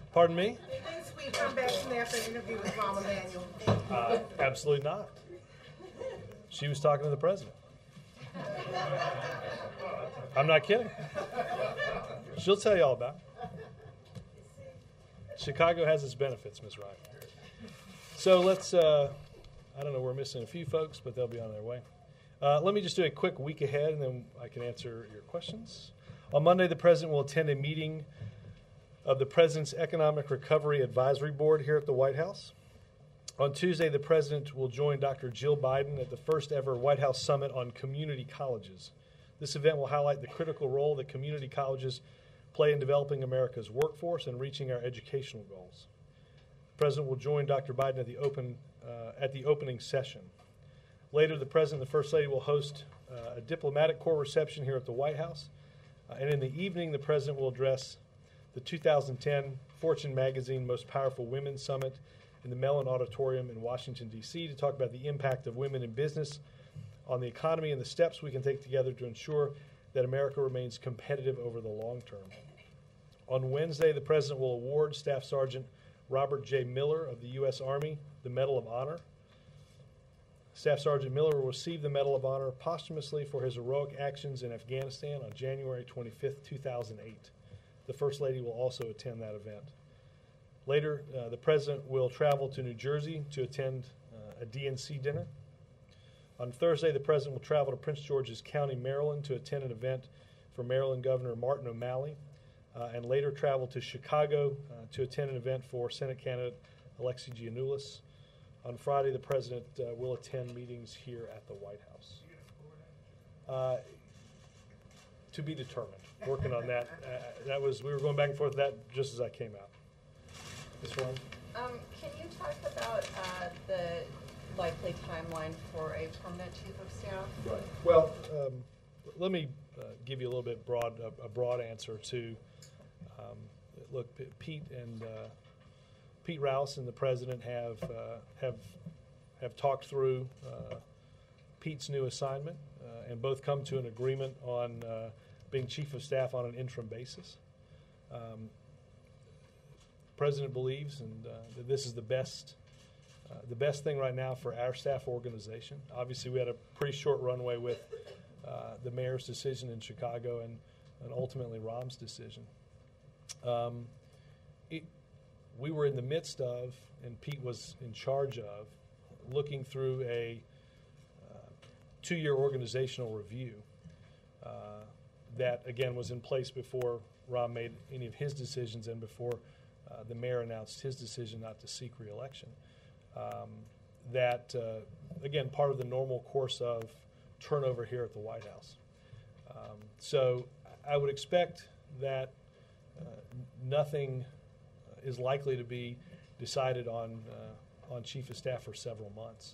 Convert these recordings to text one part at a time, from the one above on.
Pardon me? Didn't Sweet come back from there for an interview with Rahm Emanuel? Absolutely not. She was talking to the president. I'm not kidding. She'll tell you all about it. Chicago has its benefits, Ms. Wright. So let's, I don't know, we're missing a few folks, but they'll be on their way. Let me just do a quick week ahead, and then I can answer your questions. On Monday, the President will attend a meeting of the President's Economic Recovery Advisory Board here at the White House. On Tuesday, the President will join Dr. Jill Biden at the first ever White House Summit on Community Colleges. This event will highlight the critical role that community colleges play in developing America's workforce and reaching our educational goals. The President will join Dr. Biden at the opening session. Later, the President and the First Lady will host a diplomatic corps reception here at the White House. And in the evening, the President will address the 2010 Fortune Magazine Most Powerful Women Summit in the Mellon Auditorium in Washington, D.C. to talk about the impact of women in business on the economy and the steps we can take together to ensure that America remains competitive over the long term. On Wednesday, the President will award Staff Sergeant Robert J. Miller of the U.S. Army the Medal of Honor. Staff Sergeant Miller will receive the Medal of Honor posthumously for his heroic actions in Afghanistan on January 25, 2008. The First Lady will also attend that event. Later, the President will travel to New Jersey to attend a DNC dinner. On Thursday, the President will travel to Prince George's County, Maryland, to attend an event for Maryland Governor Martin O'Malley, and later travel to Chicago to attend an event for Senate candidate Alexi Giannoulis. On Friday, the President will attend meetings here at the White House. To be determined. Working on that. We were going back and forth with that just as I came out. Ms. Warren? Can you talk about the likely timeline for a permanent chief of staff? Right. Well, let me give you a little bit a broad answer to. Look, Pete Rouse and the President have talked through Pete's new assignment, and both come to an agreement on being chief of staff on an interim basis. President believes that this is the best thing right now for our staff organization. Obviously, we had a pretty short runway with the mayor's decision in Chicago and ultimately Rahm's decision. We were in the midst of, and Pete was in charge of, looking through a 2-year organizational review that, again, was in place before Rahm made any of his decisions and before the mayor announced his decision not to seek re-election. Again, part of the normal course of turnover here at the White House. So I would expect that nothing is likely to be decided on chief of staff for several months.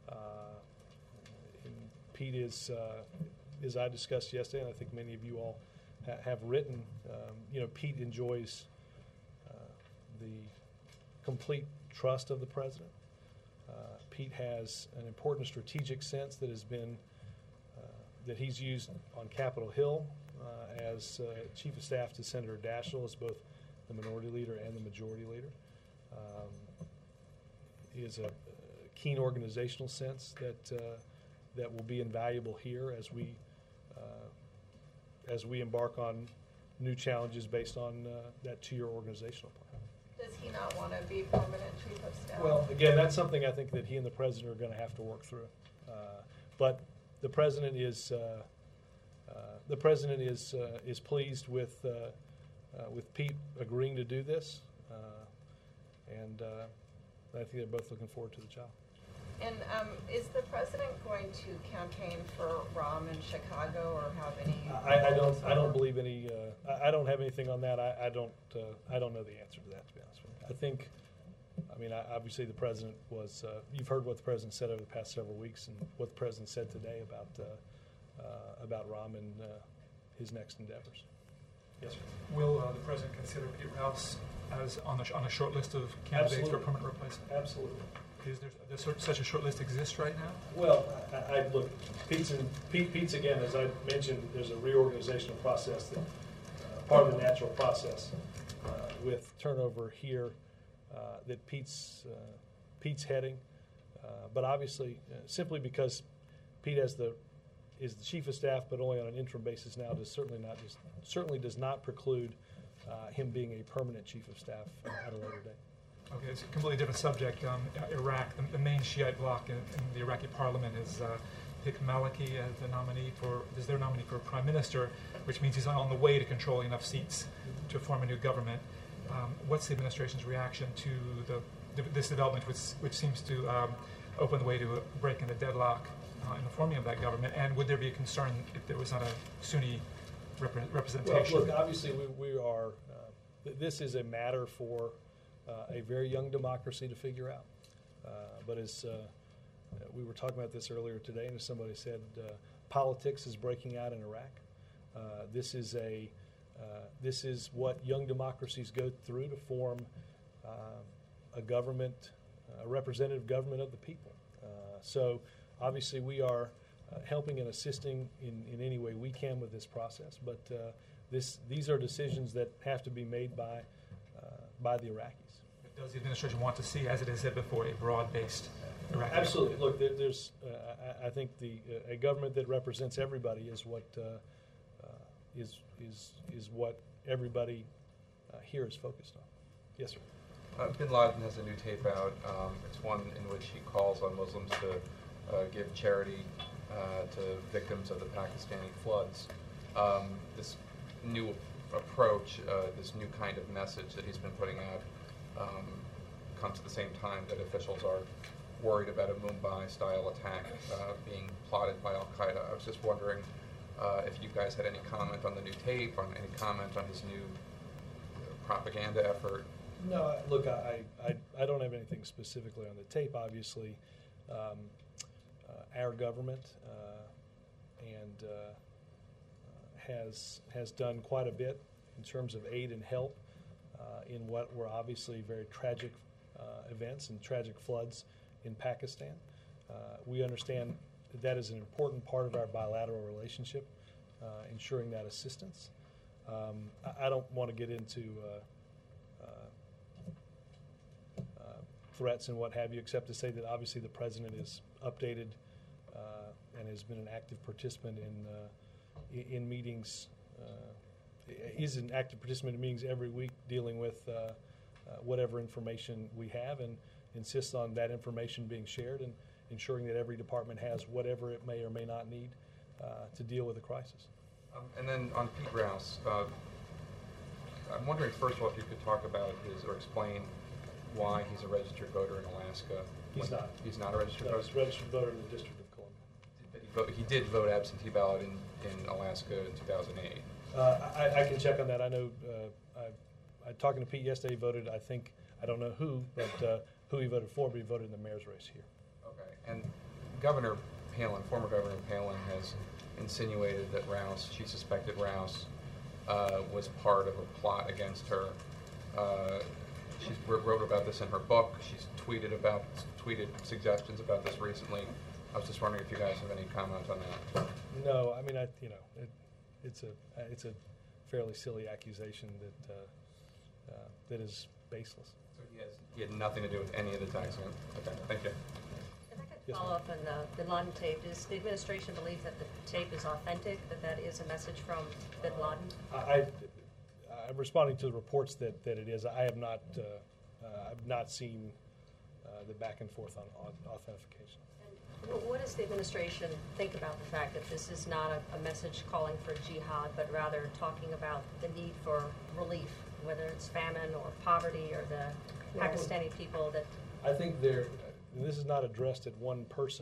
And Pete is, as I discussed yesterday, and I think many of you all have written, Pete enjoys the complete trust of the President. Pete has an important strategic sense that has been that he's used on Capitol Hill as chief of staff to Senator Daschle as both the minority leader and the majority leader. He has a keen organizational sense that will be invaluable here as we embark on new challenges based on that 2-year organizational plan. Does he not want to be permanent chief of staff? Well, again, that's something I think that he and the President are going to have to work through. But the President is pleased with Pete agreeing to do this, and I think they're both looking forward to the job. And is the President going to campaign for Rahm in Chicago or have any? I don't believe any. I don't have anything on that. I don't know the answer to that, to be honest with you. I think. Obviously the President was. You've heard what the President said over the past several weeks, and what the President said today about Rahm and his next endeavors. Yes, sir. Will the President consider Pete Rouse as on a short list of candidates for permanent replacement? Absolutely. Does such a short list exist right now? Well, I look, Pete's again, as I mentioned, there's a reorganizational process that part of the natural process with turnover here that Pete's heading. But obviously, simply because Pete is the chief of staff, but only on an interim basis now, certainly does not preclude him being a permanent chief of staff at a later date. Okay, it's a completely different subject. Iraq, the main Shiite bloc in the Iraqi parliament has picked Maliki as their nominee for prime minister, which means he's on the way to controlling enough seats to form a new government. What's the administration's reaction to this development, which seems to open the way to a break in the deadlock in the forming of that government? And would there be a concern if there was not a Sunni representation? Well, look, obviously we are. This is a matter for a very young democracy to figure out. But as we were talking about this earlier today, and as somebody said, politics is breaking out in Iraq. This is what young democracies go through to form a government, a representative government of the people. So obviously we are helping and assisting in any way we can with this process. But these are decisions that have to be made by the Iraqis. Does the administration want to see, as it has said before, a broad-based Iraqi? Absolutely. Look, there's. I think a government that represents everybody is what is what everybody here is focused on. Yes, sir. Bin Laden has a new tape out. It's one in which he calls on Muslims to give charity to victims of the Pakistani floods. This new approach, this new kind of message that he's been putting out, comes at the same time that officials are worried about a Mumbai-style attack being plotted by Al-Qaeda. I was just wondering if you guys had any comment on the new tape, on any comment on his new propaganda effort. No, look, I don't have anything specifically on the tape. Obviously, our government has done quite a bit in terms of aid and help in what were obviously very tragic events and tragic floods in Pakistan. We understand that is an important part of our bilateral relationship, ensuring that assistance. I don't want to get into threats and what have you, except to say that obviously the president is updated and has been an active participant in meetings. Is an active participant in meetings every week, dealing with whatever information we have, and insists on that information being shared and ensuring that every department has whatever it may or may not need to deal with the crisis. And then on Pete Rouse, I'm wondering first of all if you could talk about or explain why he's a registered voter in Alaska. He's not. He's not a registered voter? He's a registered voter in the District of Columbia. He did vote absentee ballot in Alaska in 2008. I can check on that. I know, I talking to Pete yesterday, he voted, I don't know who, but who he voted for, but he voted in the mayor's race here. Okay. And Governor Palin, former Governor Palin, has insinuated that she suspected Rouse was part of a plot against her. She wrote about this in her book. She's tweeted suggestions about this recently. I was just wondering if you guys have any comment on that. No, I mean, it's a fairly silly accusation that is baseless. So he had nothing to do with any of the taxing. Okay, thank you. If I could Yes, follow up on the Bin Laden tape, does the administration believe that the tape is authentic, that is a message from Bin Laden? I'm responding to the reports that it is. I have not I've not seen the back and forth on authentication. What does the administration think about the fact that this is not a message calling for jihad, but rather talking about the need for relief, whether it's famine or poverty or the Pakistani people that... I think this is not addressed at one person,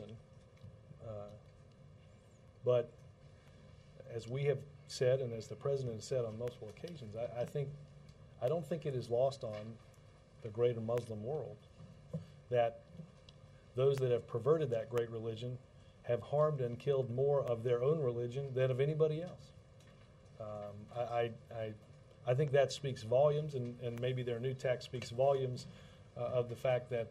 but as we have said and as the president has said on multiple occasions, I don't think it is lost on the greater Muslim world that those that have perverted that great religion have harmed and killed more of their own religion than of anybody else. I think that speaks volumes, and maybe their new tax speaks volumes of the fact that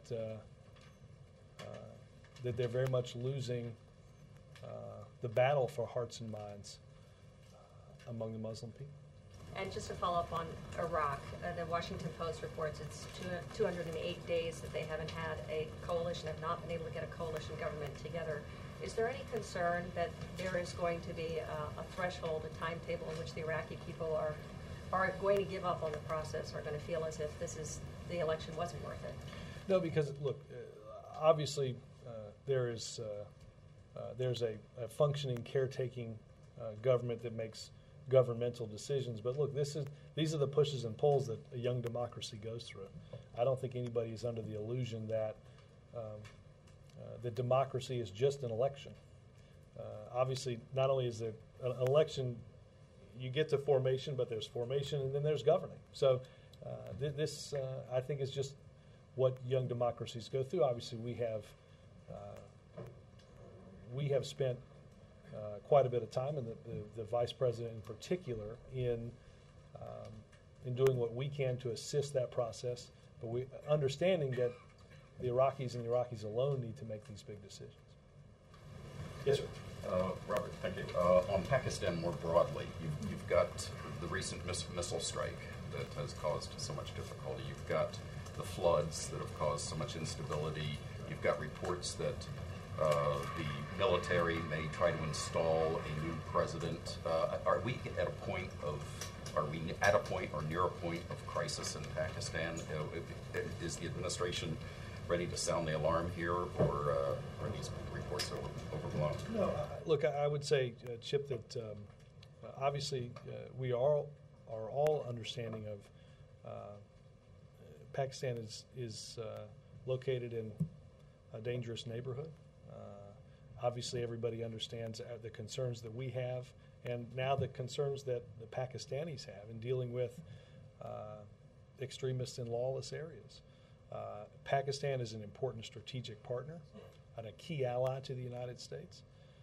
that they're very much losing the battle for hearts and minds among the Muslim people. And just to follow up on Iraq, the Washington Post reports it's 208 days that they haven't had a coalition, have not been able to get a coalition government together. Is there any concern that there is going to be a threshold, a timetable in which the Iraqi people are going to give up on the process, are going to feel as if the election wasn't worth it? No, because look, obviously there's a functioning caretaking government that makes governmental decisions. But look, these are the pushes and pulls that a young democracy goes through. I don't think anybody is under the illusion that that democracy is just an election. Obviously, not only is there an election, you get to formation, but there's formation and then there's governing. So this, I think, is just what young democracies go through. Obviously, we have spent quite a bit of time, and the vice president in particular, in doing what we can to assist that process. But we understanding that the Iraqis and the Iraqis alone need to make these big decisions. Yes, sir. Robert, thank you. On Pakistan more broadly, you've got the recent missile strike that has caused so much difficulty. You've got the floods that have caused so much instability. You've got reports that the military may try to install a new president. Are we at a point or near a point of crisis in Pakistan? Is the administration ready to sound the alarm here, or are these reports overblown? No, look, I would say, Chip, that obviously we are all understanding of Pakistan is located in a dangerous neighborhood. Obviously, everybody understands the concerns that we have, and now the concerns that the Pakistanis have in dealing with extremists in lawless areas. Pakistan is an important strategic partner and a key ally to the United States.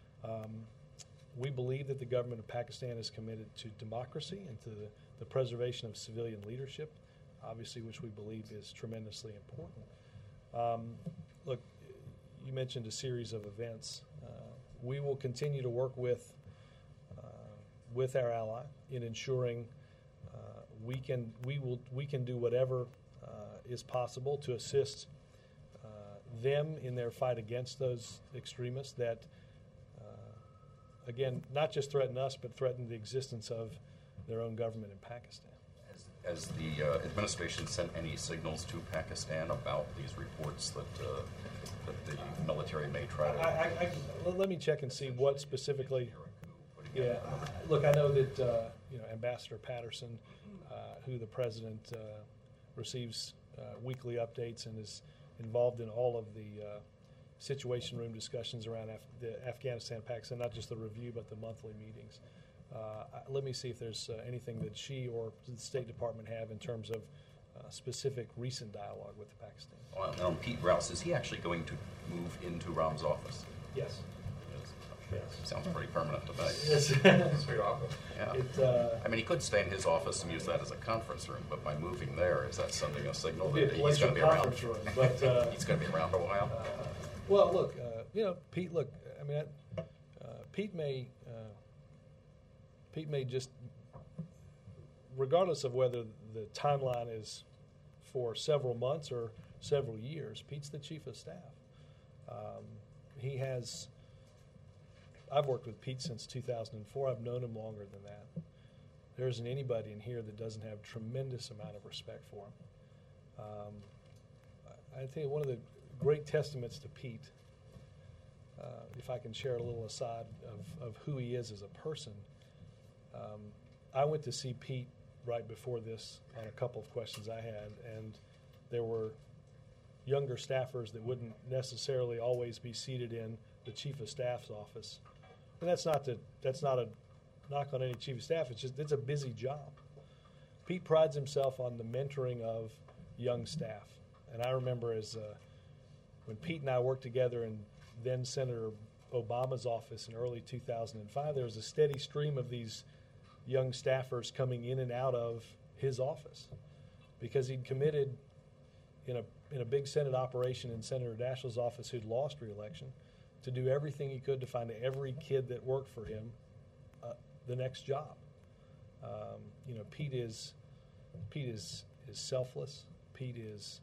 We believe that the government of Pakistan is committed to democracy and to the preservation of civilian leadership, obviously, which we believe is tremendously important. Look, you mentioned a series of events. We will continue to work with our ally in ensuring we can do whatever is possible to assist them in their fight against those extremists that, again, not just threaten us, but threaten the existence of their own government in Pakistan. Has the administration sent any signals to Pakistan about these reports that the military may try to? Let me check and see what specifically. Yeah, look, I know that Ambassador Patterson, who the president receives weekly updates and is involved in all of the situation room discussions around the Afghanistan-Pakistan, not just the review, but the monthly meetings. Let me see if there's anything that she or the State Department have in terms of specific recent dialogue with the Pakistan. On Pete Rouse, is he actually going to move into Rahm's office? Yes. Yes. Sounds pretty permanent to me. Yes. Sweet office. Yeah. I mean, he could stay in his office and use that as a conference room, but by moving there, is that sending a signal that he's going to be around? Room, but, he's going to be around a while? Well, look, Pete, look, I mean, Pete may just, regardless of whether the timeline is for several months or several years, Pete's the chief of staff. I've worked with Pete since 2004. I've known him longer than that. There isn't anybody in here that doesn't have a tremendous amount of respect for him. I think one of the great testaments to Pete, if I can share a little aside of who he is as a person, I went to see Pete right before this on a couple of questions I had, and there were younger staffers that wouldn't necessarily always be seated in the chief of staff's office. And that's not a knock on any chief of staff. It's a busy job. Pete prides himself on the mentoring of young staff. And I remember when Pete and I worked together in then Senator Obama's office in early 2005, there was a steady stream of these young staffers coming in and out of his office because he'd committed in a big Senate operation in Senator Daschle's office, who'd lost re-election, to do everything he could to find every kid that worked for him the next job. Pete is selfless. Pete is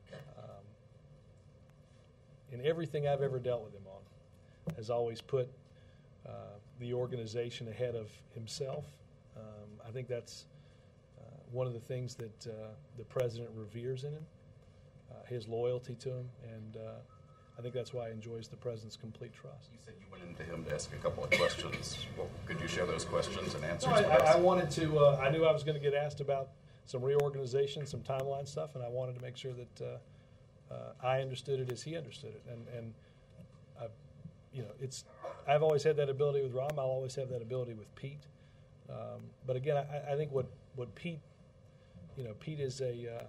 in everything I've ever dealt with him on, has always put the organization ahead of himself. I think that's one of the things that the president reveres in him, his loyalty to him, and I think that's why he enjoys the president's complete trust. You said you went into him to ask a couple of questions. Well, could you share those questions and answers No, with us? I wanted to. I knew I was going to get asked about some reorganization, some timeline stuff, and I wanted to make sure that I understood it as he understood it. And I've always had that ability with Rom. I'll always have that ability with Pete. But again, I think what Pete, Pete is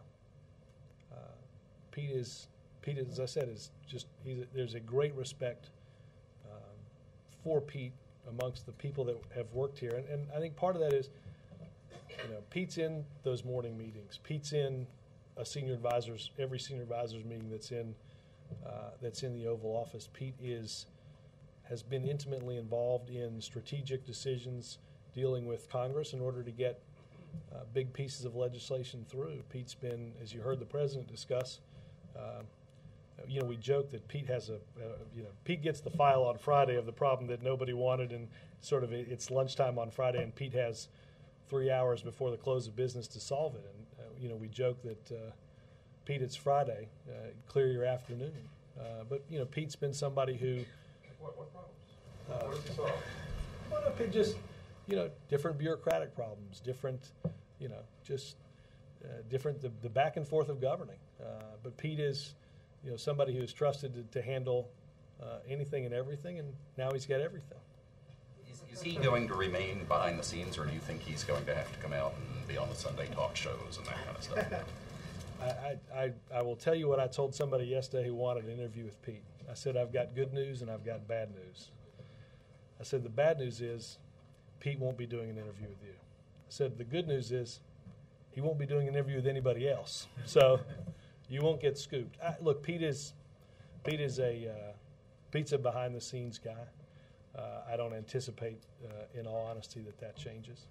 as I said, is just there's a great respect for Pete amongst the people that have worked here, and I think part of that is, Pete's in those morning meetings. Pete's in every senior advisors meeting that's in the Oval Office. Pete has been intimately involved in strategic decisions dealing with Congress in order to get big pieces of legislation through. Pete's been, as you heard the president discuss, we joke that Pete has Pete gets the file on Friday of the problem that nobody wanted, and sort of it's lunchtime on Friday, and Pete has 3 hours before the close of business to solve it. And we joke that Pete, it's Friday, clear your afternoon. But Pete's been somebody who. What problems? What does he solve? Well, Pete just different bureaucratic problems, different different the back and forth of governing. But Pete is somebody who is trusted to handle anything and everything, and now he's got everything. Is he going to remain behind the scenes, or do you think he's going to have to come out and be on the Sunday talk shows and that kind of stuff? I will tell you what I told somebody yesterday who wanted an interview with Pete. I said, I've got good news and I've got bad news. I said, the bad news is Pete won't be doing an interview with you. I said, the good news is he won't be doing an interview with anybody else. So you won't get scooped. Look, Pete's a behind-the-scenes guy. I don't anticipate, in all honesty, that changes.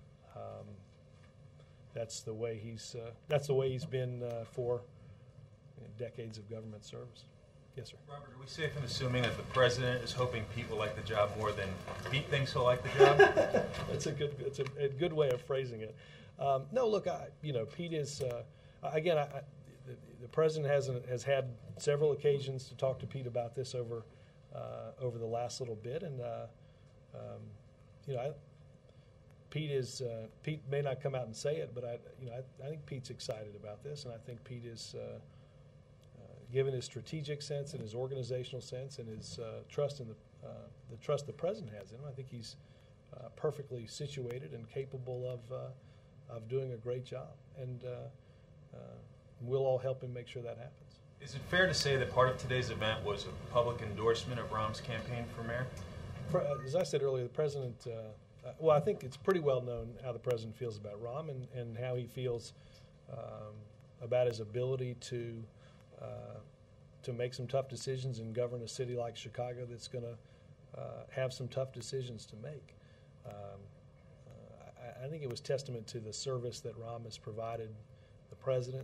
That's the way he's been for decades of government service. Yes, sir. Robert, are we safe in assuming that the president is hoping Pete will like the job more than Pete thinks he'll like the job? That's a good way of phrasing it. No, look, Pete is again. The president has had several occasions to talk to Pete about this over the last little bit, and Pete may not come out and say it, but I think Pete's excited about this, and I think Pete is, given his strategic sense and his organizational sense and his trust in the trust the president has in him, I think he's perfectly situated and capable of doing a great job, and we'll all help him make sure that happens. Is it fair to say that part of today's event was a public endorsement of Rom's campaign for mayor? As I said earlier, the president, I think it's pretty well known how the president feels about Rom and how he feels about his ability to make some tough decisions and govern a city like Chicago that's going to have some tough decisions to make. I think it was testament to the service that Rom has provided the president,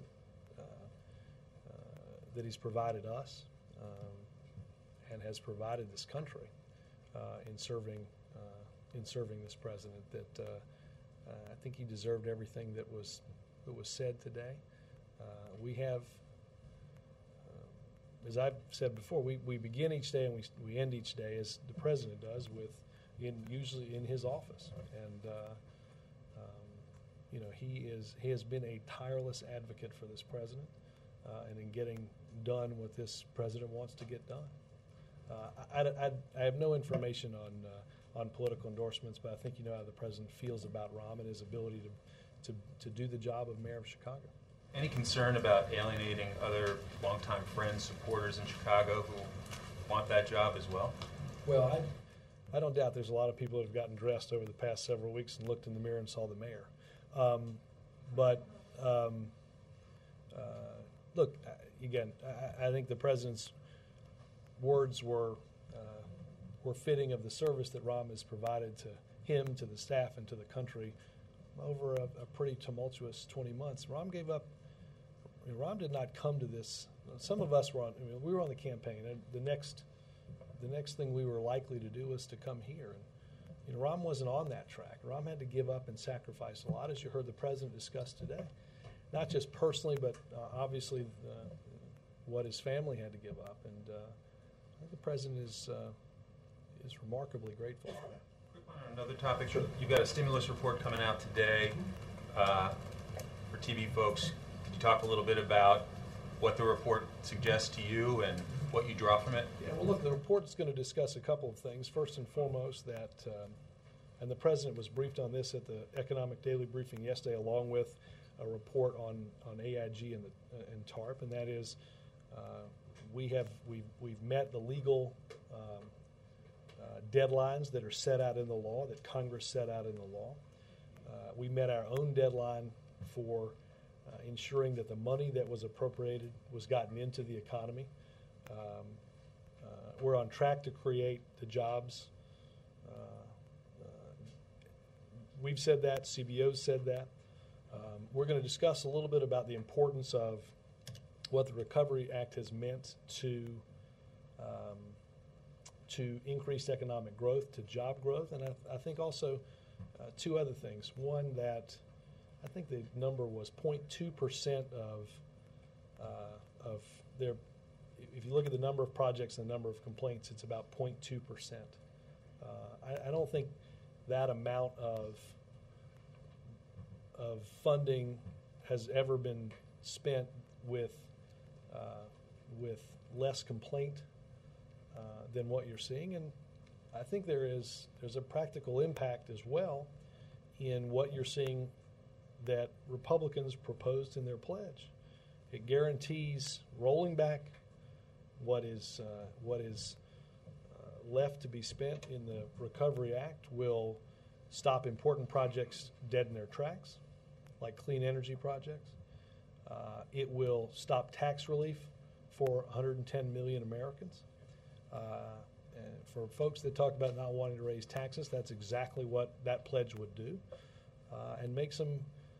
that he's provided us, and has provided this country in serving this president. That I think he deserved everything that was said today. We have, as I've said before, we begin each day and we end each day as the president does usually in his office, and he has been a tireless advocate for this president and in getting done what this president wants to get done. I have no information on political endorsements, but I think you know how the president feels about Rom and his ability to do the job of mayor of Chicago. Any concern about alienating other longtime friends, supporters in Chicago who want that job as well? Well, I don't doubt there's a lot of people that have gotten dressed over the past several weeks and looked in the mirror and saw the mayor. Look, again, I think the president's words were fitting of the service that Rom has provided to him, to the staff, and to the country over a pretty tumultuous 20 months. Rahm gave up. I mean, Rahm did not come to this. Some of us were on. I mean, we were on the campaign, and the next thing we were likely to do was to come here. And Rahm wasn't on that track. Rahm had to give up and sacrifice a lot, as you heard the president discuss today, not just personally, but obviously what his family had to give up. And I think the president is remarkably grateful for that. Quick one on another topic. Sure. You've got a stimulus report coming out today for TV folks. Could you talk a little bit about what the report suggests to you and what you draw from it? Yeah, well, look, the report is going to discuss a couple of things. First and foremost, that, and the president was briefed on this at the Economic Daily Briefing yesterday, along with a report on AIG and TARP, and that is we've met the legal deadlines that are set out in the law, that Congress set out in the law. We met our own deadline for ensuring that the money that was appropriated was gotten into the economy. We're on track to create the jobs. We've said that. CBO's said that. We're going to discuss a little bit about the importance of what the Recovery Act has meant to increased economic growth, to job growth, and I think also two other things. One, that I think the number was 0.2% of their. If you look at the number of projects and the number of complaints, it's about 0.2%. I don't think that amount of funding has ever been spent with less complaint than what you're seeing, and I think there's a practical impact as well in what you're seeing that Republicans proposed in their pledge. It guarantees rolling back what is left to be spent in the Recovery Act, will stop important projects dead in their tracks, like clean energy projects. It will stop tax relief for 110 million Americans. And for folks that talk about not wanting to raise taxes, that's exactly what that pledge would do, and make some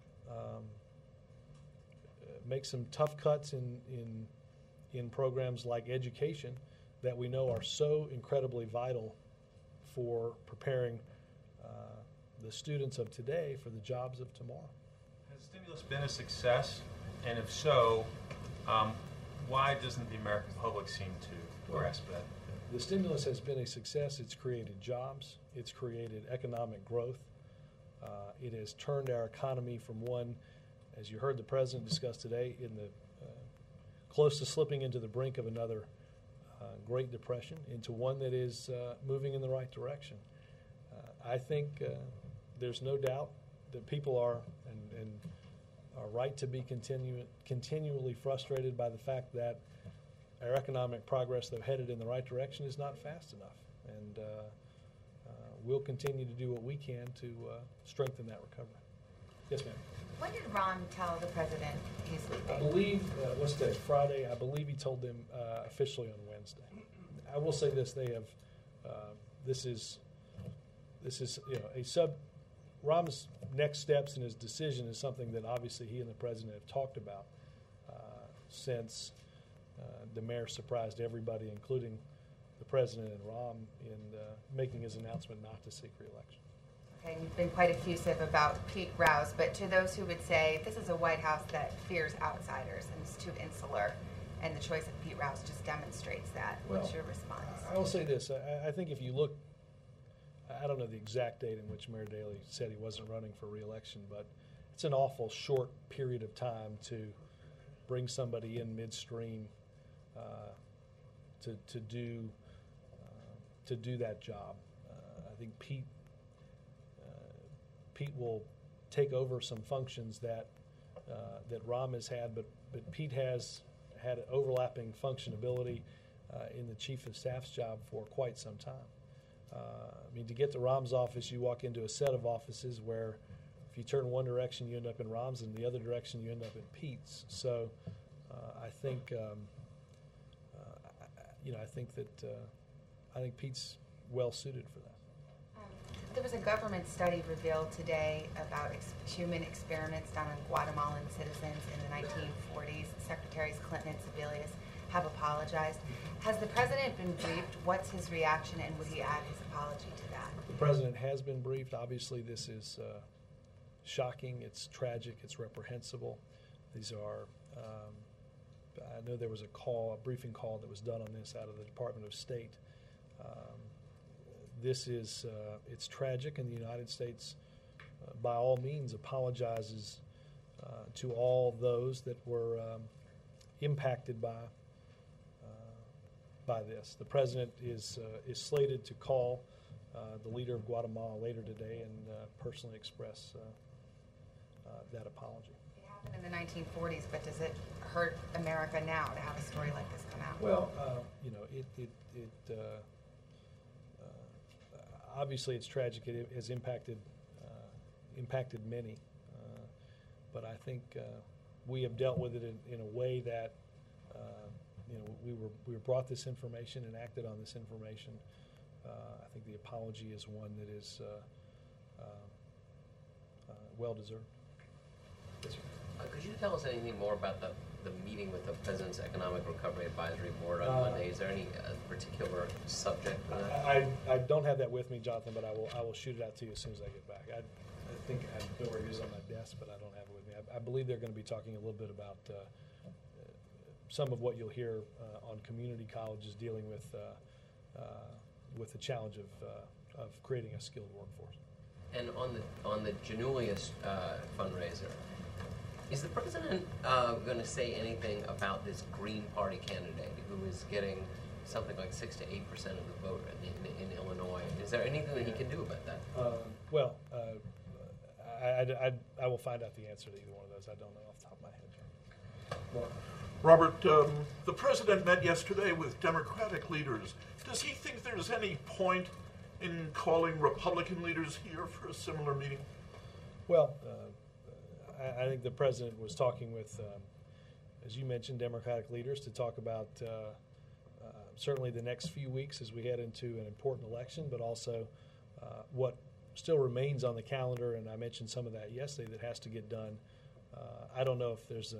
tough cuts in programs like education that we know are so incredibly vital for preparing the students of today for the jobs of tomorrow. Has stimulus been a success? And if so, why doesn't the American public seem to grasp that? The stimulus has been a success. It's created jobs. It's created economic growth. It has turned our economy from one, as you heard the president discuss today, in the close to slipping into the brink of another Great Depression, into one that is moving in the right direction. I think there's no doubt that people are and are right to be continually frustrated by the fact that our economic progress, though headed in the right direction, is not fast enough. And we'll continue to do what we can to strengthen that recovery. Yes, ma'am. When did Ron tell the president he's leaving? I believe, what's today, Friday, I believe he told them officially on Wednesday. I will say this, they have, this is Rom's next steps in his decision is something that obviously he and the president have talked about since the mayor surprised everybody, including the president and Rom, in making his announcement not to seek re-election. Okay, you've been quite effusive about Pete Rouse, but to those who would say this is a White House that fears outsiders and is too insular, and the choice of Pete Rouse just demonstrates that. What's your response? I will say this. I think if you look, I don't know the exact date in which Mayor Daley said he wasn't running for re-election, but it's an awful short period of time to bring somebody in midstream to do that job. I think Pete will take over some functions that Rom has had, but Pete has had an overlapping functionability in the chief of staff's job for quite some time. I mean, to get to Rom's office, you walk into a set of offices where if you turn one direction, you end up in Rom's, and the other direction, you end up in Pete's. So I think I think Pete's well suited for that. There was a government study revealed today about human experiments done on Guatemalan citizens in the 1940s. Secretaries Clinton and Sebelius have apologized. Has the president been briefed? What's his reaction, and would he add his apology to that? The president has been briefed. Obviously, this is shocking. It's tragic. It's reprehensible. These are, I know there was a briefing call that was done on this out of the Department of State. This is, it's tragic, and the United States, by all means, apologizes to all those that were impacted by this. The president is slated to call the leader of Guatemala later today and personally express that apology. It happened in the 1940s, but does it hurt America now to have a story like this come out? Well, you know, obviously it's tragic. It has impacted many, but I think we have dealt with it in a way that you know, we were brought this information and acted on this information. I think the apology is one that is well deserved. Yes, sir. Could you tell us anything more about the meeting with the President's Economic Recovery Advisory Board on Monday? Is there any particular subject for that? I don't have that with me, Jonathan, but I will shoot it out to you as soon as I get back. I think I know where it is on my desk, but I don't have it with me. I believe they're going to be talking a little bit about some of what you'll hear on community colleges dealing with the challenge of creating a skilled workforce. And on the Janulius fundraiser, is the president going to say anything about this Green Party candidate who is getting something like 6 to 8% of the vote in Illinois? Is there anything that he can do about that? Well, I will find out the answer to either one of those. I don't know off the top of my head. Mark. Robert, the president met yesterday with Democratic leaders. Does he think there's any point in calling Republican leaders here for a similar meeting? Well, I think the president was talking with, as you mentioned, Democratic leaders to talk about certainly the next few weeks as we head into an important election, but also what still remains on the calendar, and I mentioned some of that yesterday, that has to get done. I don't know if there's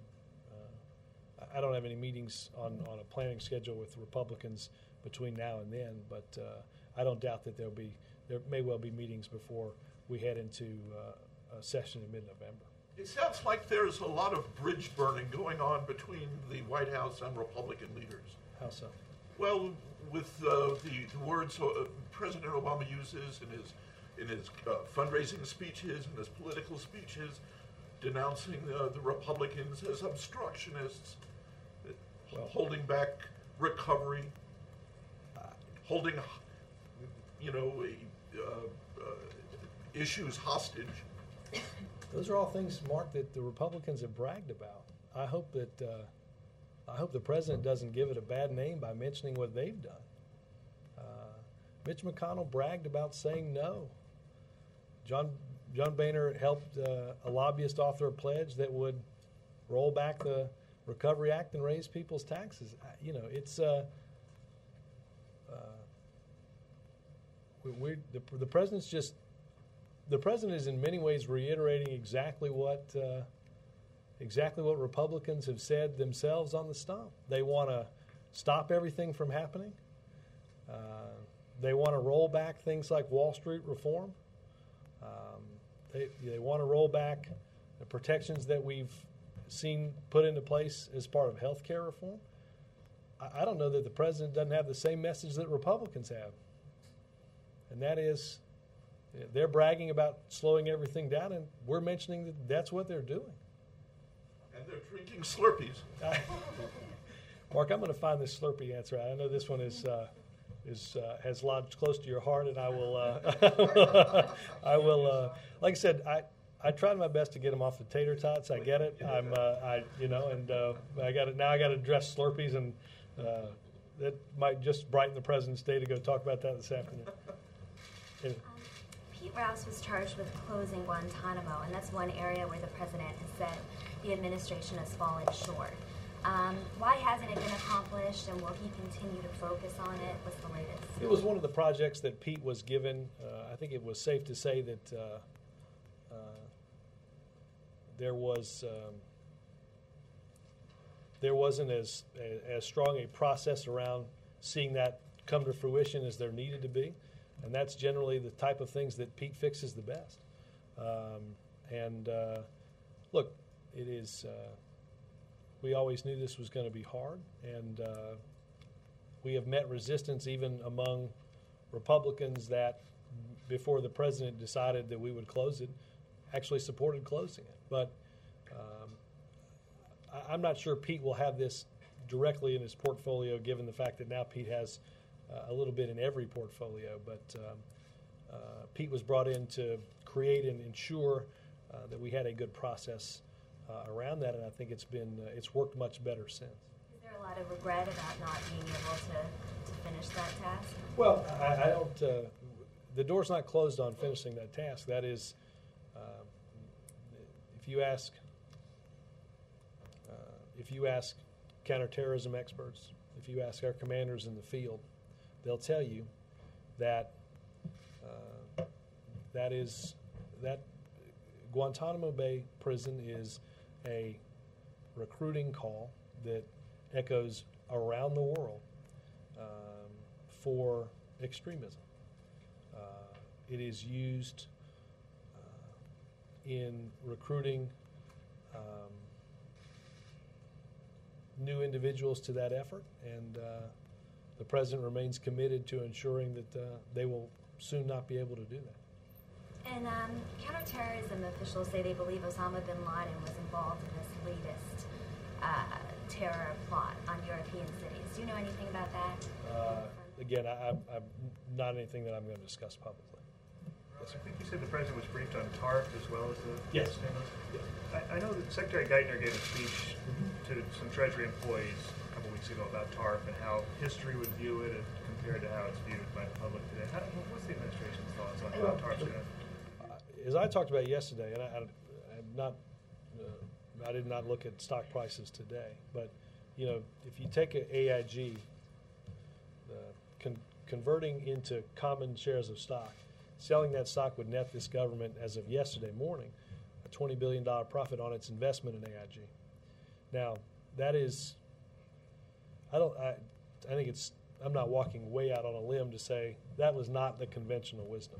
I don't have any meetings on a planning schedule with Republicans between now and then, but I don't doubt that there may well be meetings before we head into a session in mid-November. It sounds like there's a lot of bridge burning going on between the White House and Republican leaders. How so? Well, with the words President Obama uses in his fundraising speeches and his political speeches, denouncing the Republicans as obstructionists, holding back recovery, holding, issues hostage. Those are all things, Mark, that the Republicans have bragged about. I hope that the president doesn't give it a bad name by mentioning what they've done. Mitch McConnell bragged about saying no. John Boehner helped a lobbyist author a pledge that would roll back the Recovery Act and raise people's taxes. It's the president's just. The president is in many ways reiterating exactly what Republicans have said themselves on the stump. They want to stop everything from happening. They want to roll back things like Wall Street reform. They want to roll back the protections that we've seen put into place as part of health care reform. I don't know that the president doesn't have the same message that Republicans have, and that is, they're bragging about slowing everything down, and we're mentioning that that's what they're doing. And they're drinking Slurpees. Mark, I'm going to find this Slurpee answer. I know this one has lodged close to your heart, and I will. Like I said, I tried my best to get them off the tater tots. I get it. I got it now. I got to address Slurpees, and that might just brighten the president's day to go talk about that this afternoon. Anyway. Pete Rouse was charged with closing Guantanamo, and that's one area where the president has said the administration has fallen short. Why hasn't it been accomplished, and will he continue to focus on it? What's the latest? It was one of the projects that Pete was given. I think it was safe to say that there wasn't as strong a process around seeing that come to fruition as there needed to be, and that's generally the type of things that Pete fixes the best. Look, it is. We always knew this was going to be hard, and we have met resistance even among Republicans that, before the president decided that we would close it, actually supported closing it. But I'm not sure Pete will have this directly in his portfolio, given the fact that now Pete has a little bit in every portfolio. But Pete was brought in to create and ensure that we had a good process around that, and I think it's worked much better since. Is there a lot of regret about not being able to finish that task? Well, I don't. The door's not closed on finishing that task. That is, if you ask counterterrorism experts, if you ask our commanders in the field, they'll tell you that that Guantanamo Bay prison is a recruiting call that echoes around the world for extremism. It is used in recruiting new individuals to that effort, and the president remains committed to ensuring that they will soon not be able to do that. And counterterrorism officials say they believe Osama bin Laden was involved in this latest terror plot on European cities. Do you know anything about that? Again, I'm not anything that I'm going to discuss publicly. Yes, I think you said the president was briefed on TARP as well as the Yes. stimulus. I know that Secretary Geithner gave a speech to some Treasury employees a couple weeks ago about TARP and how history would view it compared to how it's viewed by the public today. What's the administration's thoughts on how TARP's going to? As I talked about yesterday, and I did not look at stock prices today, but if you take an AIG, converting into common shares of stock, selling that stock would net this government, as of yesterday morning, a $20 billion profit on its investment in AIG. Now, that is, I think it's, I'm not walking way out on a limb to say that was not the conventional wisdom.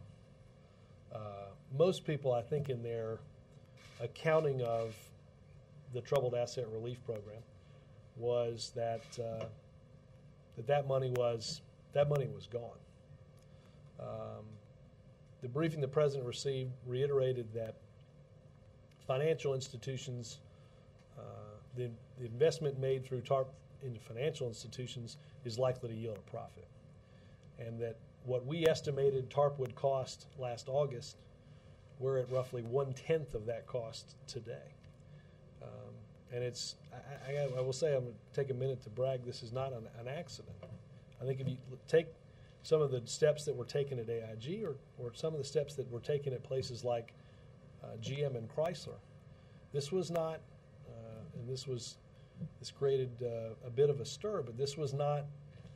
Most people, I think, in their accounting of the Troubled Asset Relief Program, was that that money was gone. The briefing the president received reiterated that financial institutions, the investment made through TARP into financial institutions is likely to yield a profit, and that what we estimated TARP would cost last August, we're at roughly 1/10 of that cost today. And it's, I will say, I'm going to take a minute to brag, this is not an accident. I think if you take some of the steps that were taken at AIG or some of the steps that were taken at places like GM and Chrysler, this was not, and this created a bit of a stir, but this was not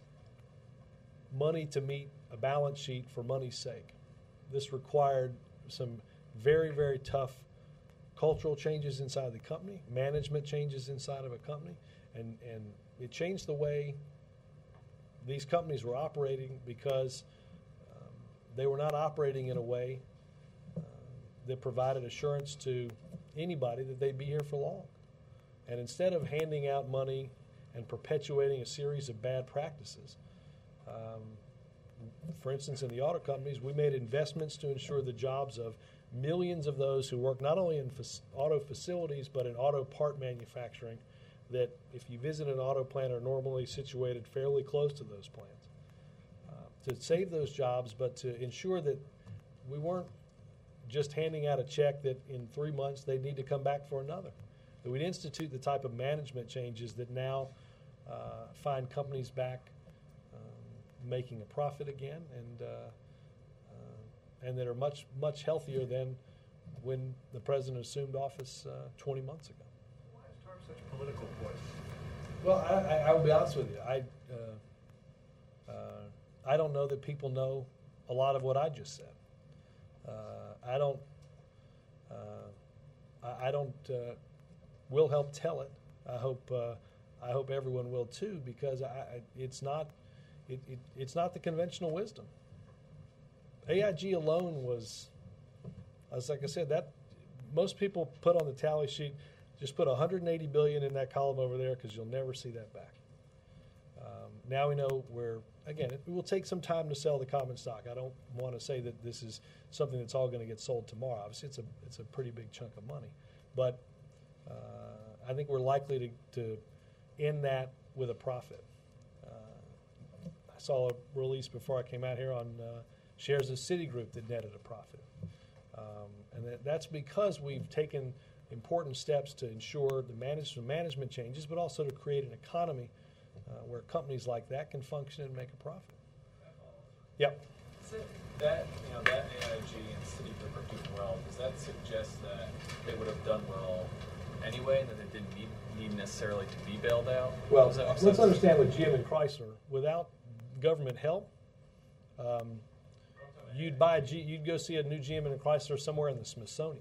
money to meet a balance sheet for money's sake. This required some very, very tough cultural changes inside the company, management changes inside of a company, and it changed the way these companies were operating, because they were not operating in a way that provided assurance to anybody that they'd be here for long. And instead of handing out money and perpetuating a series of bad practices, for instance, in the auto companies, we made investments to ensure the jobs of millions of those who work not only in auto facilities but in auto part manufacturing, that if you visit an auto plant are normally situated fairly close to those plants. To save those jobs, but to ensure that we weren't just handing out a check that in 3 months they'd need to come back for another. That we'd institute the type of management changes that now find companies back making a profit again, and that are much, much healthier than when the president assumed office 20 months ago. Why is TARP such a political voice? Well, I will be honest with you. I don't know that people know a lot of what I just said. I don't. Will help tell it. I hope everyone will too, because it's not the conventional wisdom. AIG alone was, like I said, that most people put on the tally sheet, just put $180 billion in that column over there because you'll never see that back. Now we know again, it will take some time to sell the common stock. I don't want to say that this is something that's all going to get sold tomorrow. Obviously, it's a pretty big chunk of money, but I think we're likely to end that with a profit. I saw a release before I came out here on shares of Citigroup that netted a profit. And that's because we've taken important steps to ensure the management changes, but also to create an economy where companies like that can function and make a profit. Yep. So that AIG and Citigroup are doing well, does that suggest that they would have done well anyway, and that they didn't need necessarily to be bailed out? Well, let's understand with GM and Chrysler, without government help, you'd go see a new GM and a Chrysler somewhere in the Smithsonian.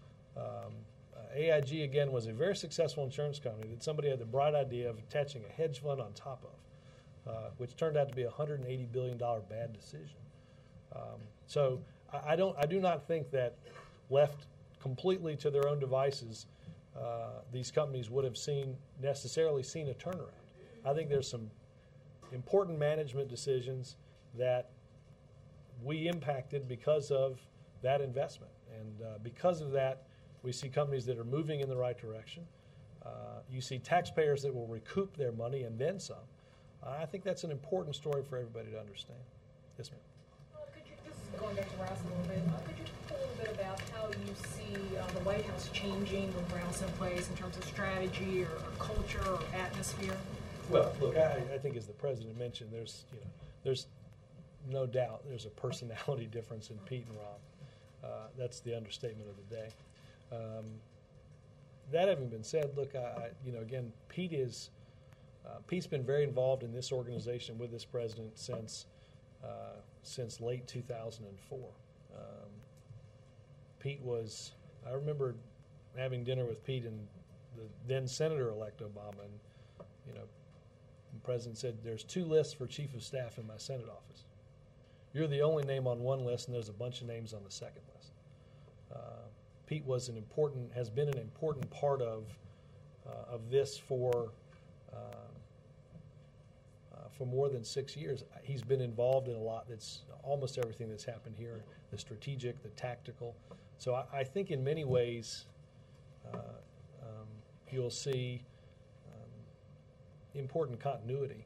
AIG, again, was a very successful insurance company that somebody had the bright idea of attaching a hedge fund on top of, which turned out to be a $180 billion bad decision. So I do not think that left completely to their own devices, these companies would have necessarily seen a turnaround. I think there's some important management decisions that we impacted because of that investment. And because of that, we see companies that are moving in the right direction. You see taxpayers that will recoup their money and then some. I think that's an important story for everybody to understand. Yes, ma'am. Could you, just going back to Rouse a little bit, could you talk a little bit about how you see the White House changing with Rouse in place in terms of strategy or culture or atmosphere? Well, look, I think as the president mentioned, there's no doubt there's a personality difference in Pete and Rob. That's the understatement of the day. That having been said, look, again, Pete's been very involved in this organization with this president since late 2004. I remember having dinner with Pete and the then Senator-elect Obama, and the president said, "There's 2 lists for chief of staff in my Senate office. You're the only name on one list, and there's a bunch of names on the second list." Pete has been an important part of this for more than 6 years. He's been involved in a lot. That's almost everything that's happened here: the strategic, the tactical. So I think in many ways you'll see important continuity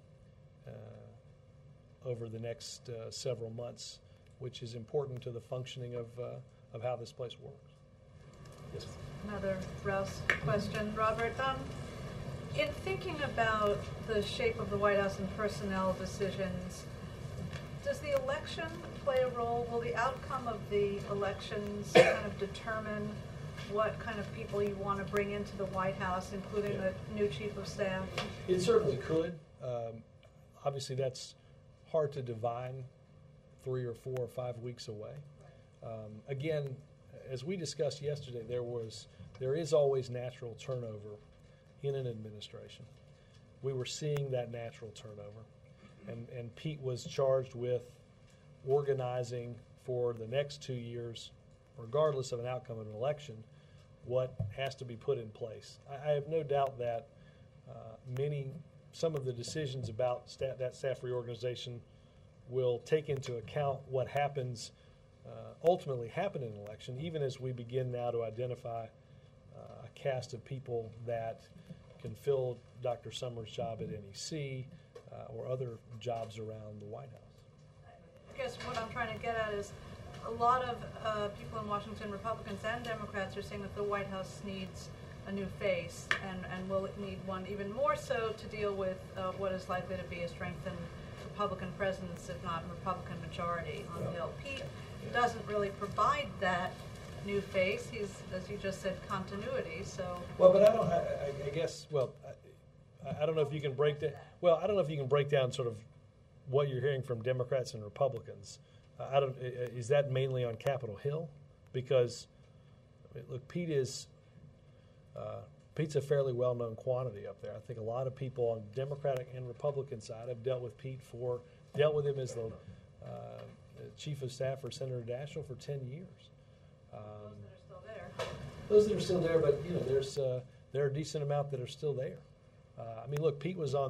over the next several months, which is important to the functioning of how this place works. Yes. Another Rouse question, Robert. In thinking about the shape of the White House and personnel decisions, does the election play a role? Will the outcome of the elections kind of determine what kind of people you want to bring into the White House, including the new chief of staff? It certainly could. Obviously, that's hard to divine 3 or 4 or 5 weeks away. Again, as we discussed yesterday, there is always natural turnover in an administration. We were seeing that natural turnover, and Pete was charged with organizing for the next 2 years, regardless of an outcome of an election, what has to be put in place. I have no doubt that some of the decisions about that staff reorganization will take into account what ultimately happen in an election, even as we begin now to identify a cast of people that can fill Dr. Summers' job at NEC or other jobs around the White House. I guess what I'm trying to get at is a lot of people in Washington, Republicans and Democrats, are saying that the White House needs a new face and will need one even more so to deal with what is likely to be a strengthened Republican presence, if not Republican majority on the Hill. Pete doesn't really provide that new face. He's, as you just said, continuity. So well, but I I don't know if you can break down. Well, I don't know if you can break down sort of what you're hearing from Democrats and Republicans. I don't. Is that mainly on Capitol Hill? Because look, Pete's a fairly well-known quantity up there. I think a lot of people on Democratic and Republican side have dealt with Pete dealt with him as the chief of staff for Senator Daschle for 10 years. Those that are still there, but there are a decent amount that are still there. I mean, look, Pete was a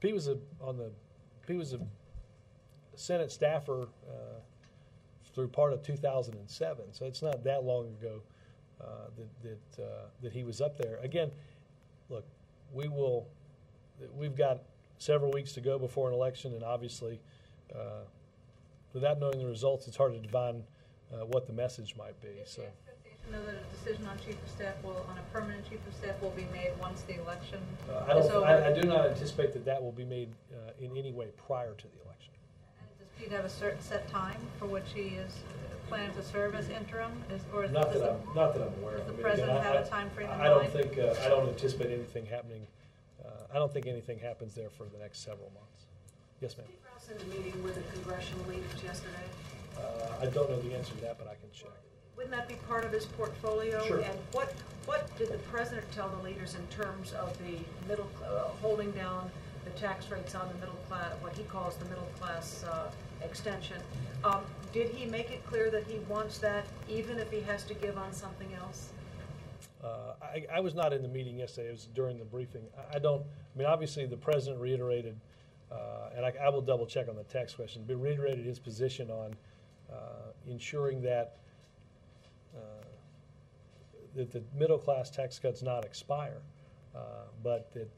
Senate staffer through part of 2007, so it's not that long ago that he was up there. Again, look, we've got several weeks to go before an election, and obviously, without knowing the results, it's hard to divine what the message might be. So. Know that a decision on chief of staff on a permanent chief of staff will be made once the election is over? I do not anticipate that will be made in any way prior to the election. And does Pete have a certain set time for which he is planning to serve as interim? Not that I'm aware of. Does the president have a time frame in mind? I don't anticipate anything happening. I don't think anything happens there for the next several months. Yes, ma'am. Steve Rouse had a meeting with the congressional leaders yesterday. I don't know the answer to that, but I can check. Wouldn't that be part of his portfolio? Sure. And what did the president tell the leaders in terms of the holding down the tax rates on the middle class, what he calls the middle class extension? Did he make it clear that he wants that, even if he has to give on something else? I was not in the meeting yesterday. It was during the briefing. I mean, obviously, the president reiterated, and I will double check on the tax question, but reiterated his position on ensuring that the middle class tax cuts not expire, but that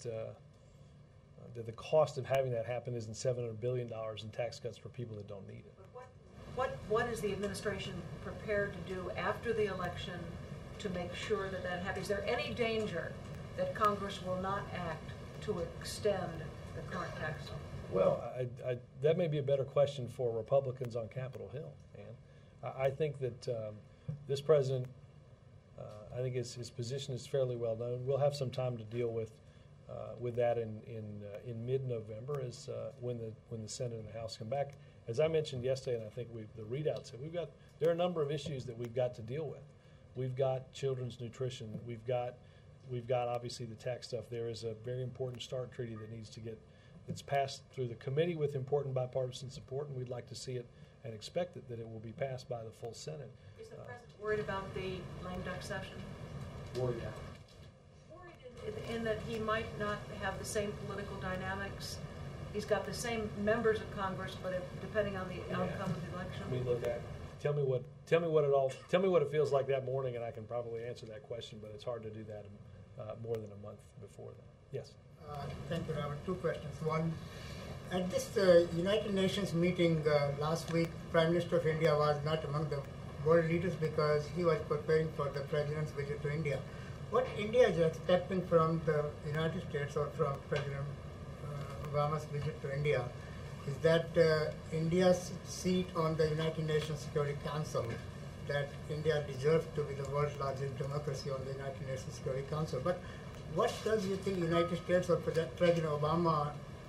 the cost of having that happen isn't $700 billion in tax cuts for people that don't need it. What is the administration prepared to do after the election to make sure that that happens? Is there any danger that Congress will not act to extend the current tax law? Well, that may be a better question for Republicans on Capitol Hill, Ann. I think that this president, I think his position is fairly well known. We'll have some time to deal with that in mid-November, as when the Senate and the House come back. As I mentioned yesterday, and I think the readout said, there are a number of issues that we've got to deal with. We've got children's nutrition. We've got obviously the tax stuff. There is a very important START treaty that needs to get. It's passed through the committee with important bipartisan support, and we'd like to see it and expect that it will be passed by the full Senate. Is the president worried about the lame duck session? Worried how? Worried in that he might not have the same political dynamics. He's got the same members of Congress, but depending on the outcome of the election. I mean, look, tell me what it feels like that morning, and I can probably answer that question. But it's hard to do that more than a month before that. Yes. Thank you, Robert. Two questions. One, at this United Nations meeting last week, Prime Minister of India was not among the world leaders because he was preparing for the president's visit to India. What India is expecting from the United States or from President Obama's visit to India is that India's seat on the United Nations Security Council, that India deserves to be the world's largest democracy on the United Nations Security Council. But what does you think United States or President Obama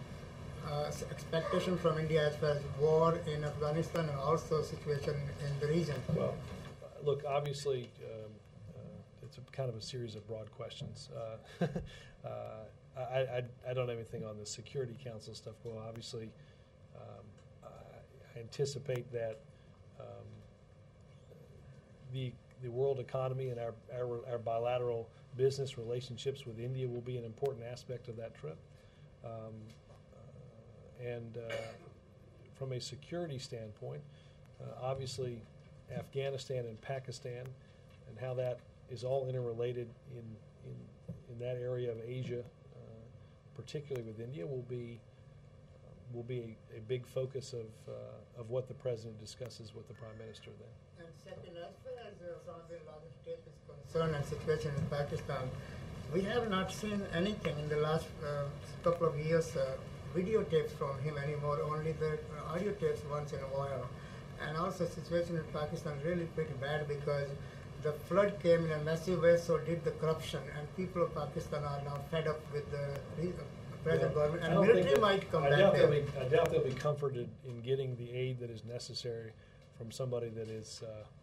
expectation from India as far as war in Afghanistan and also situation in the region? Well, look, obviously, it's kind of a series of broad questions. I don't have anything on the Security Council stuff. Well, obviously, I anticipate that the world economy and our bilateral business relationships with India will be an important aspect of that trip. And from a security standpoint, obviously, Afghanistan and Pakistan and how that is all interrelated in that area of Asia, particularly with India, will be a big focus of what the president discusses with the prime minister then. And second, as far as Osama bin Laden state is concerned and situation in Pakistan, we have not seen anything in the last couple of years, videotapes from him anymore, only the audio tapes once in a while. And also situation in Pakistan is really pretty bad because the flood came in a massive way, so did the corruption, and people of Pakistan are now fed up with the present government, I and don't military think might come I back doubt there. I doubt they'll be comforted in getting the aid that is necessary from somebody that is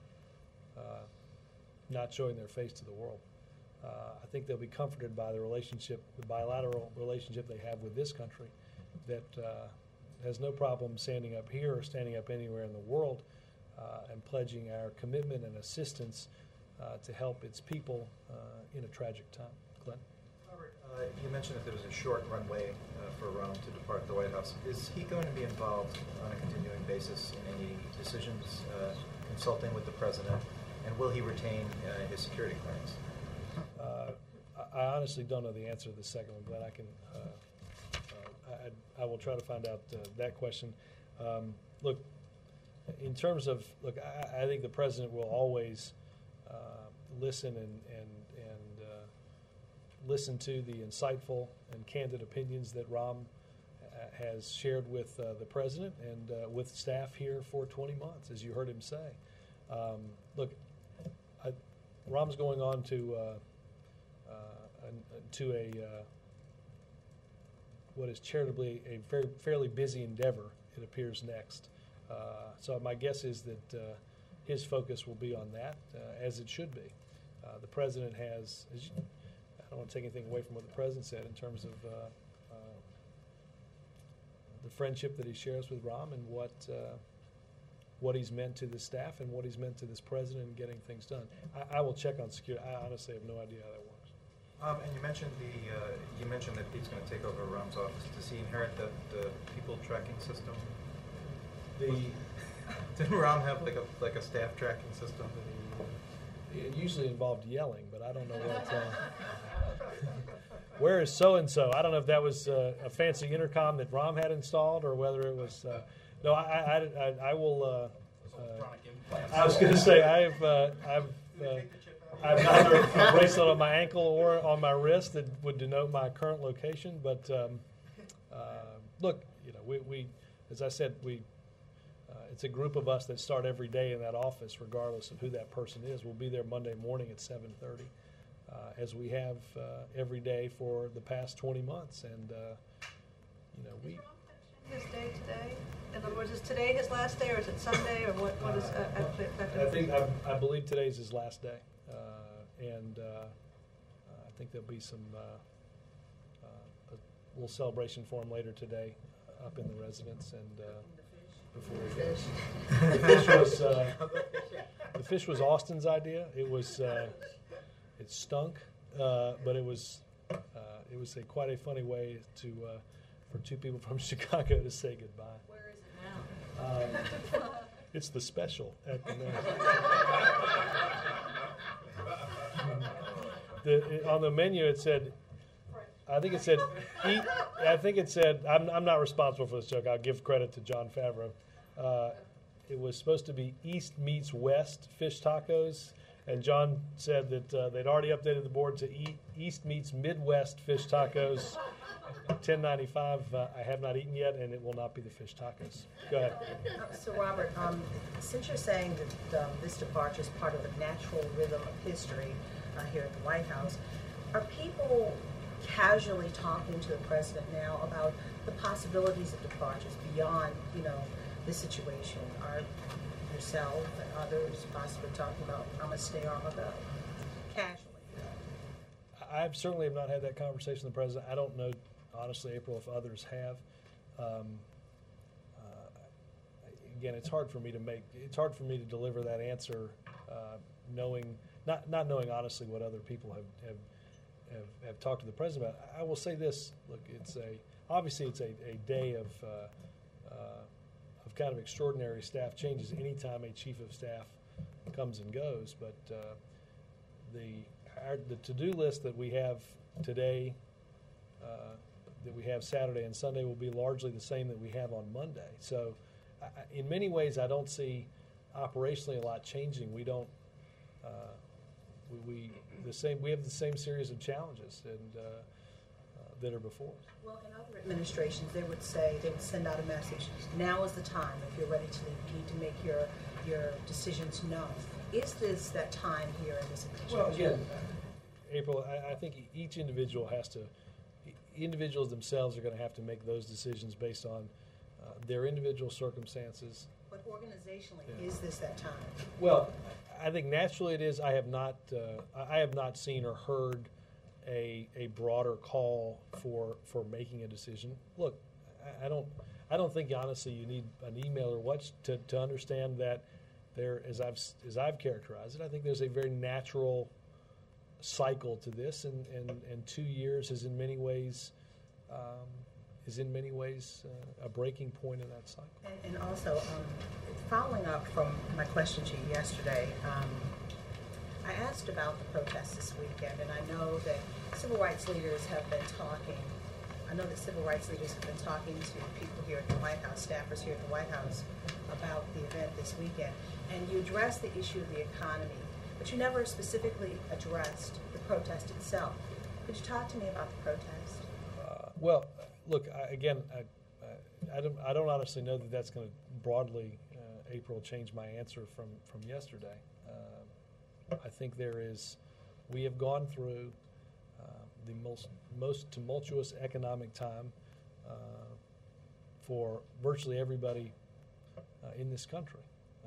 not showing their face to the world. I think they'll be comforted by the relationship, the bilateral relationship they have with this country that has no problem standing up here or standing up anywhere in the world and pledging our commitment and assistance to help its people in a tragic time. Glenn? Robert, you mentioned that there was a short runway for Rahm to depart the White House. Is he going to be involved on a continuing basis in any decisions, consulting with the president, and will he retain his security clearance? I honestly don't know the answer to the second one, Glenn. I will try to find out that question. Look, in terms of I think the president will always listen and listen to the insightful and candid opinions that Rahm has shared with the president and with staff here for 20 months, as you heard him say. Look, Rahm's going on to what is charitably a fairly busy endeavor, it appears, next. So my guess is that his focus will be on that, as it should be. The president has, I don't want to take anything away from what the president said in terms of the friendship that he shares with Rahm and what he's meant to the staff and what he's meant to this president in getting things done. I will check on security. I honestly have no idea how that works. And you mentioned that Pete's going to take over Rahm's office. Does he inherit the people tracking system? Didn't Rahm have like a staff tracking system that It usually involved yelling, but I don't know what. Where is so and so? I don't know if that was a fancy intercom that Rahm had installed, or whether it was. No, I will. I was going to say I've neither a bracelet on my ankle or on my wrist that would denote my current location. But look, we as I said, it's a group of us that start every day in that office, regardless of who that person is. We'll be there Monday morning at 7:30, as we have every day for the past 20 months. And we. His day today? In other words, is today his last day, or is it Sunday, or what is actually effective? I believe today's his last day, and I think there'll be some a little celebration for him later today up in the residence, and before he goes. The fish was Austin's idea. It was it stunk, but it was quite a funny way to. For two people from Chicago to say goodbye. Where is it now? It's the special at the menu. On the menu, it said, eat. I think it said. I'm not responsible for this joke. I'll give credit to John Favreau. It was supposed to be East meets West fish tacos, and John said that they'd already updated the board to East meets Midwest fish tacos. $10.95. I have not eaten yet, and it will not be the fish tacos. Go ahead. So, Robert, since you're saying that this departure is part of the natural rhythm of history here at the White House, are people casually talking to the president now about the possibilities of departures beyond, this situation? Are yourself and others possibly talking about I'm going to stay or I'm going to go? Casually. I certainly have not had that conversation with the president. I don't know, honestly, April, if others have. Again, it's hard for me to deliver that answer, not knowing honestly what other people have talked to the president about. I will say this: look, obviously it's a day of kind of extraordinary staff changes anytime a chief of staff comes and goes. But the to-do list that we have today, that we have Saturday and Sunday, will be largely the same that we have on Monday. So, in many ways, I don't see operationally a lot changing. We don't. We have the same series of challenges and that are before us. Well, in other administrations, they would send out a message. Now is the time, if you're ready to leave, you need to make your decisions known. Is this that time here in this administration? Well, again, April, I think each individual has to, individuals themselves are going to have to make those decisions based on their individual circumstances. But organizationally, is this that time? Well, I think naturally it is. I have not seen or heard a broader call for making a decision. Look, I don't think honestly you need an email or what to understand that there, as I've characterized it, I think there's a very natural cycle to this, and 2 years is in many ways a breaking point in that cycle. And also, following up from my question to you yesterday, I asked about the protests this weekend, and I know that civil rights leaders have been talking. I know that civil rights leaders have been talking to people here at the White House, staffers here at the White House, about the event this weekend. And you addressed the issue of the economy, but you never specifically addressed the protest itself. Could you talk to me about the protest? Well, look, I don't honestly know that that's going to broadly, April, change my answer from yesterday. I think we have gone through the most tumultuous economic time for virtually everybody in this country.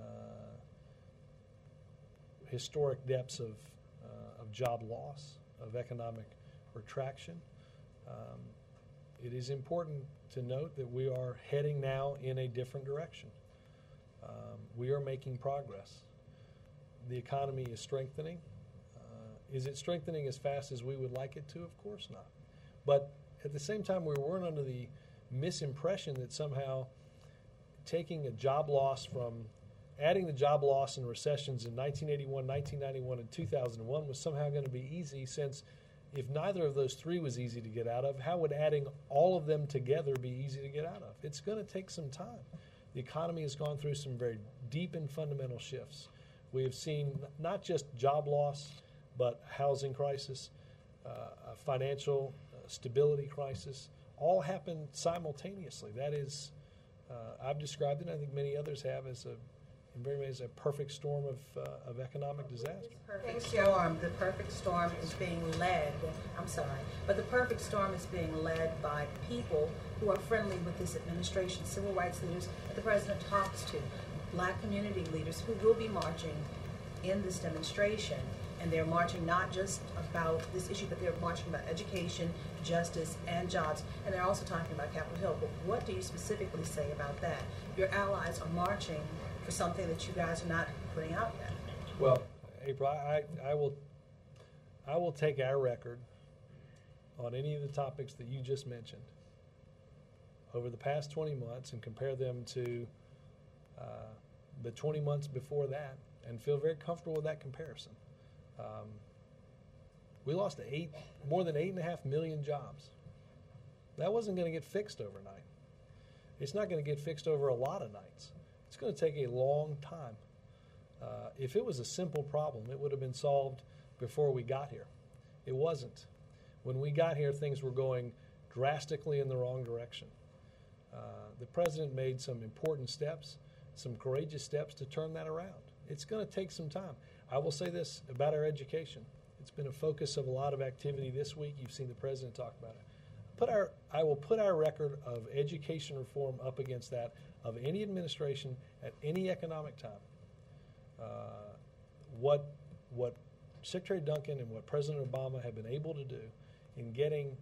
Historic depths of job loss, of economic retraction. It is important to note that we are heading now in a different direction. We are making progress. The economy is strengthening. Is it strengthening as fast as we would like it to? Of course not. But at the same time, we weren't under the misimpression that somehow taking a job loss from adding the job loss and recessions in 1981, 1991, and 2001 was somehow going to be easy, since if neither of those three was easy to get out of, how would adding all of them together be easy to get out of? It's going to take some time. The economy has gone through some very deep and fundamental shifts. We have seen not just job loss, but housing crisis, a financial stability crisis, all happened simultaneously. That is, I've described it, and I think many others have, as in very ways a perfect storm of economic disaster. The perfect storm is being led, but the perfect storm is being led by people who are friendly with this administration, civil rights leaders that the president talks to, black community leaders who will be marching in this demonstration. And they're marching not just about this issue, but they're marching about education, justice, and jobs. And they're also talking about Capitol Hill. But what do you specifically say about that? Your allies are marching for something that you guys are not putting out yet. Well, April, I will take our record on any of the topics that you just mentioned over the past 20 months and compare them to the 20 months before that, and feel very comfortable with that comparison. We lost more than 8.5 million jobs. That wasn't going to get fixed overnight. It's not going to get fixed over a lot of nights. It's going to take a long time. If it was a simple problem, it would have been solved before we got here. It wasn't. When we got here, things were going drastically in the wrong direction. The president made some important steps, some courageous steps to turn that around. It's going to take some time. I will say this about our education. It's been a focus of a lot of activity this week. You've seen the president talk about it. I will put our record of education reform up against that of any administration at any economic time. What Secretary Duncan and what President Obama have been able to do in getting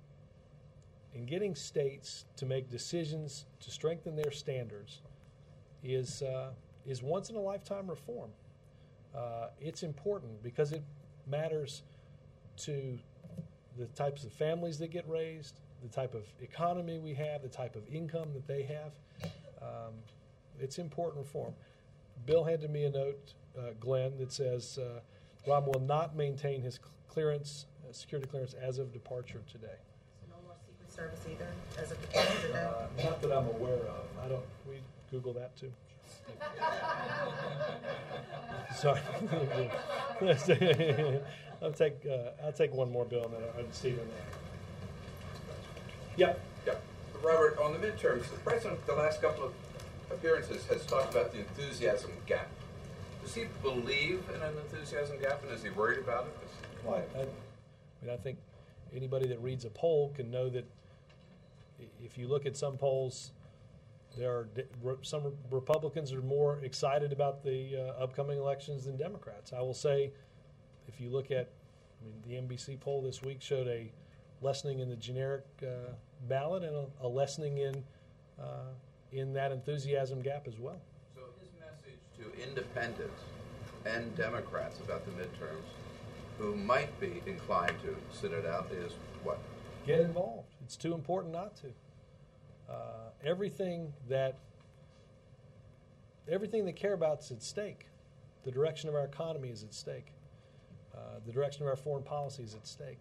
states to make decisions to strengthen their standards is once in a lifetime reform. It's important because it matters to the types of families that get raised, the type of economy we have, the type of income that they have. It's important reform. Bill handed me a note, Glenn, that says Rob will not maintain his clearance, security clearance as of departure today. So no more Secret Service either as of departure today? Not that I'm aware of. We Google that too. Sorry. I'll take one more, Bill, and then I'll see them there. Yep. Robert, on the midterms, the president, the last couple of appearances, has talked about the enthusiasm gap. Does he believe in an enthusiasm gap, and is he worried about it? Well, I think anybody that reads a poll can know that if you look at some polls, there are some Republicans are more excited about the upcoming elections than Democrats. I will say, if you look at, the NBC poll this week showed a lessening in the generic ballot and a lessening in that enthusiasm gap as well. So his message to independents and Democrats about the midterms who might be inclined to sit it out is what? Get involved. It's too important not to. Everything they care about is at stake. The direction of our economy is at stake. The direction of our foreign policy is at stake.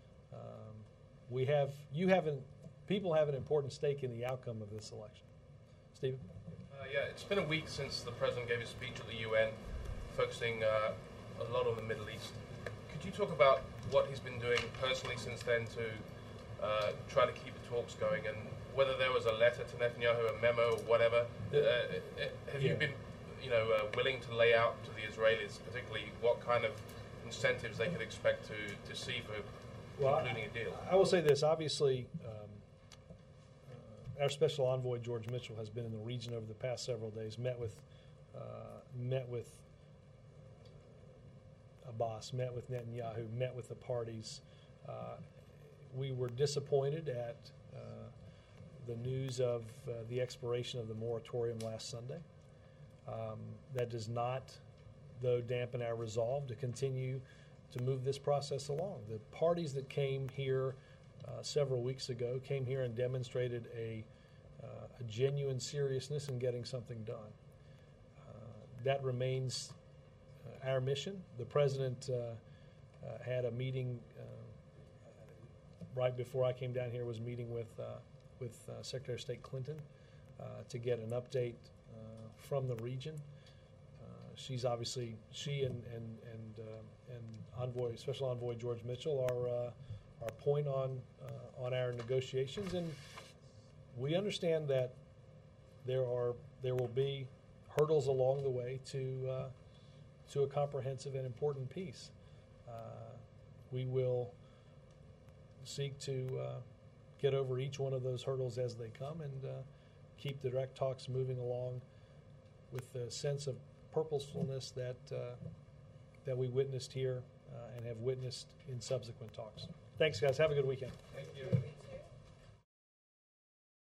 People have an important stake in the outcome of this election. Stephen? Yeah, it's been a week since the president gave his speech at the UN, focusing a lot on the Middle East. Could you talk about what he's been doing personally since then to try to keep the talks going, and whether there was a letter to Netanyahu, a memo, or whatever? Have you been, willing to lay out to the Israelis, particularly what kind of incentives they could expect to see for concluding a deal? I will say this. Obviously, our special envoy George Mitchell has been in the region over the past several days. Met with Abbas, met with Netanyahu, met with the parties. We were disappointed at the news of the expiration of the moratorium last Sunday. That does not, though, dampen our resolve to continue to move this process along. The parties that came here several weeks ago came here and demonstrated a genuine seriousness in getting something done. That remains our mission. The president had a meeting right before I came down here, was meeting with Secretary of State Clinton to get an update from the region. She and Special Envoy George Mitchell are point on our negotiations, and we understand that there will be hurdles along the way to a comprehensive and important peace. We will seek to get over each one of those hurdles as they come, and keep the direct talks moving along with the sense of purposefulness that we witnessed here and have witnessed in subsequent talks. Thanks, guys. Have a good weekend. Thank you.